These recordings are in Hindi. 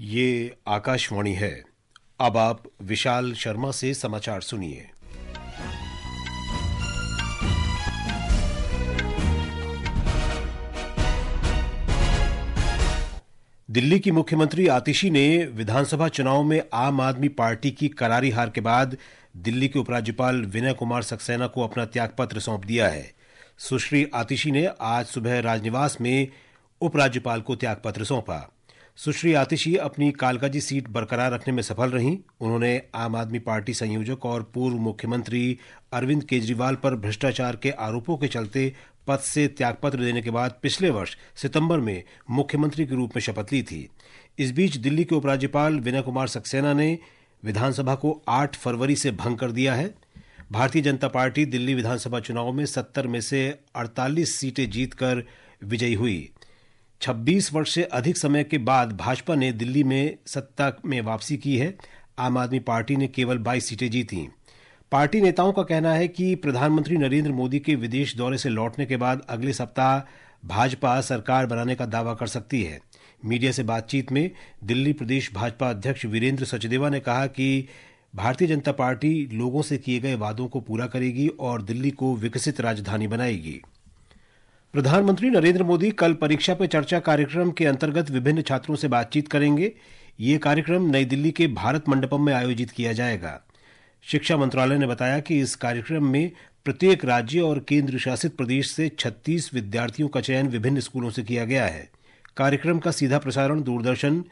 ये आकाशवाणी है। अब आप विशाल शर्मा से समाचार सुनिए। दिल्ली की मुख्यमंत्री आतिशी ने विधानसभा चुनाव में आम आदमी पार्टी की करारी हार के बाद दिल्ली के उपराज्यपाल विनय कुमार सक्सेना को अपना त्यागपत्र सौंप दिया है। सुश्री आतिशी ने आज सुबह राजनिवास में उपराज्यपाल को त्यागपत्र सौंपा। सुश्री आतिशी अपनी कालकाजी सीट बरकरार रखने में सफल रहीं। उन्होंने आम आदमी पार्टी संयोजक और पूर्व मुख्यमंत्री अरविंद केजरीवाल पर भ्रष्टाचार के आरोपों के चलते पद से त्यागपत्र देने के बाद पिछले वर्ष सितंबर में मुख्यमंत्री के रूप में शपथ ली थी। इस बीच दिल्ली के उपराज्यपाल विनय कुमार सक्सेना ने विधानसभा को 8 फरवरी से भंग कर दिया है। भारतीय जनता पार्टी दिल्ली विधानसभा चुनाव में 70 में से 48 सीटें जीतकर विजयी हुई। 26 वर्ष से अधिक समय के बाद भाजपा ने दिल्ली में सत्ता में वापसी की है। आम आदमी पार्टी ने केवल 22 सीटें जीती। पार्टी नेताओं का कहना है कि प्रधानमंत्री नरेंद्र मोदी के विदेश दौरे से लौटने के बाद अगले सप्ताह भाजपा सरकार बनाने का दावा कर सकती है। मीडिया से बातचीत में दिल्ली प्रदेश भाजपा अध्यक्ष वीरेंद्र सचदेवा ने कहा कि भारतीय जनता पार्टी लोगों से किए गए वादों को पूरा करेगी और दिल्ली को विकसित राजधानी बनाएगी। प्रधानमंत्री नरेंद्र मोदी कल परीक्षा पे चर्चा कार्यक्रम के अंतर्गत विभिन्न छात्रों से बातचीत करेंगे। ये कार्यक्रम नई दिल्ली के भारत मंडपम में आयोजित किया जाएगा। शिक्षा मंत्रालय ने बताया कि इस कार्यक्रम में प्रत्येक राज्य और केंद्र शासित प्रदेश से 36 विद्यार्थियों का चयन विभिन्न स्कूलों से किया गया है। कार्यक्रम का सीधा प्रसारण दूरदर्शन,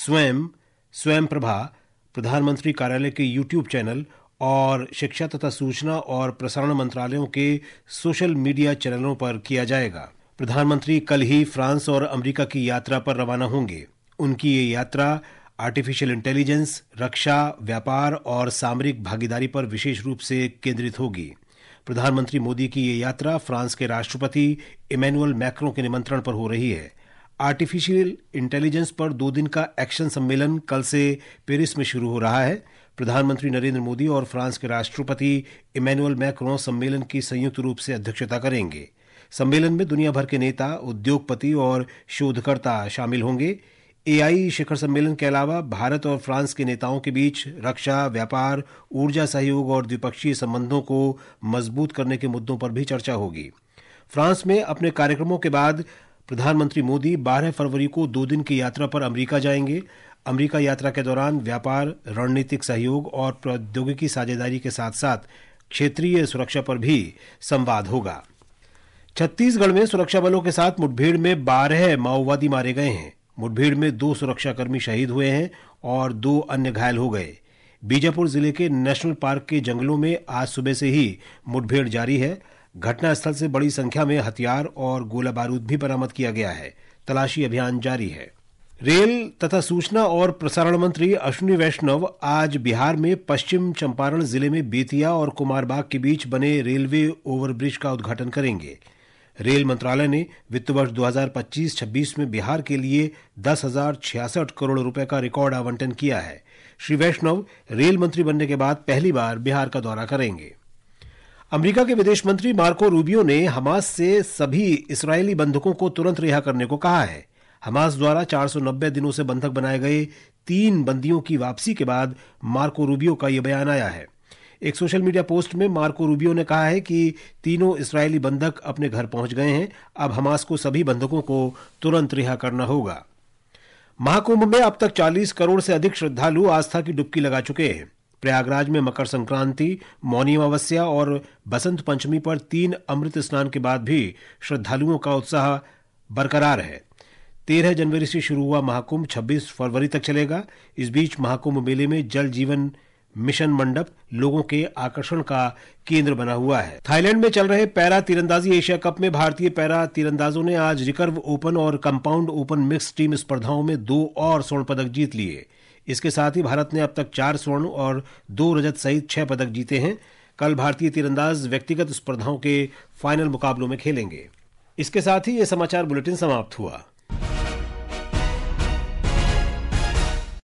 स्वयं प्रभा, प्रधानमंत्री कार्यालय के यूट्यूब चैनल और शिक्षा तथा सूचना और प्रसारण मंत्रालयों के सोशल मीडिया चैनलों पर किया जाएगा। प्रधानमंत्री कल ही फ्रांस और अमेरिका की यात्रा पर रवाना होंगे। उनकी ये यात्रा आर्टिफिशियल इंटेलिजेंस, रक्षा, व्यापार और सामरिक भागीदारी पर विशेष रूप से केंद्रित होगी। प्रधानमंत्री मोदी की ये यात्रा फ्रांस के राष्ट्रपति इमैनुअल मैक्रों के निमंत्रण पर हो रही है। आर्टिफिशियल इंटेलिजेंस पर 2 दिन का एक्शन सम्मेलन कल से पेरिस में शुरू हो रहा है। प्रधानमंत्री नरेंद्र मोदी और फ्रांस के राष्ट्रपति इमैनुअल मैक्रों सम्मेलन की संयुक्त रूप से अध्यक्षता करेंगे। सम्मेलन में दुनिया भर के नेता, उद्योगपति और शोधकर्ता शामिल होंगे। एआई शिखर सम्मेलन के अलावा भारत और फ्रांस के नेताओं के बीच रक्षा, व्यापार, ऊर्जा सहयोग और द्विपक्षीय संबंधों को मजबूत करने के मुद्दों पर भी चर्चा होगी। फ्रांस में अपने कार्यक्रमों के बाद प्रधानमंत्री मोदी 12 फरवरी को 2 दिन की यात्रा पर अमेरिका जाएंगे। अमेरिका यात्रा के दौरान व्यापार, रणनीतिक सहयोग और प्रौद्योगिकी साझेदारी के साथ साथ क्षेत्रीय सुरक्षा पर भी संवाद होगा। छत्तीसगढ़ में सुरक्षा बलों के साथ मुठभेड़ में 12 माओवादी मारे गए हैं। मुठभेड़ में 2 सुरक्षाकर्मी शहीद हुए हैं और 2 अन्य घायल हो गए। बीजापुर जिले के नेशनल पार्क के जंगलों में आज सुबह से ही मुठभेड़ जारी है। घटनास्थल से बड़ी संख्या में हथियार और गोला बारूद भी बरामद किया गया है। तलाशी अभियान जारी है। रेल तथा सूचना और प्रसारण मंत्री अश्विनी वैष्णव आज बिहार में पश्चिम चंपारण जिले में बेतिया और कुमारबाग के बीच बने रेलवे ओवरब्रिज का उद्घाटन करेंगे। रेल मंत्रालय ने वित्त वर्ष 2025-26 में बिहार के लिए 10,066 करोड़ रुपए का रिकॉर्ड आवंटन किया है। श्री वैष्णव रेल मंत्री बनने के बाद पहली बार बिहार का दौरा करेंगे। अमेरिका के विदेश मंत्री मार्को रूबियो ने हमास से सभी इस्राएली बंधकों को तुरंत रिहा करने को कहा है। हमास द्वारा 490 दिनों से बंधक बनाए गए 3 बंदियों की वापसी के बाद मार्को रूबियो का यह बयान आया है। एक सोशल मीडिया पोस्ट में मार्को रूबियो ने कहा है कि तीनों इस्राएली बंधक अपने घर पहुंच गए हैं। अब हमास को सभी बंधकों को तुरंत रिहा करना होगा। महाकुंभ में अब तक 40 करोड़ से अधिक श्रद्धालु आस्था की डुबकी लगा चुके हैं। प्रयागराज में मकर संक्रांति, मौनी अमावस्या और बसंत पंचमी पर 3 अमृत स्नान के बाद भी श्रद्धालुओं का उत्साह बरकरार है। 13 जनवरी से शुरू हुआ महाकुंभ 26 फरवरी तक चलेगा। इस बीच महाकुंभ मेले में जल जीवन मिशन मंडप लोगों के आकर्षण का केंद्र बना हुआ है। थाईलैंड में चल रहे पैरा तीरंदाजी एशिया कप में भारतीय पैरा तीरंदाजों ने आज रिकर्व ओपन और कंपाउंड ओपन मिक्स टीम स्पर्धाओं में 2 और स्वर्ण पदक जीत लिए। इसके साथ ही भारत ने अब तक 4 स्वर्ण और 2 रजत सहित 6 पदक जीते हैं। कल भारतीय तीरंदाज व्यक्तिगत स्पर्धाओं के फाइनल मुकाबलों में खेलेंगे। इसके साथ ही यह समाचार बुलेटिन समाप्त हुआ।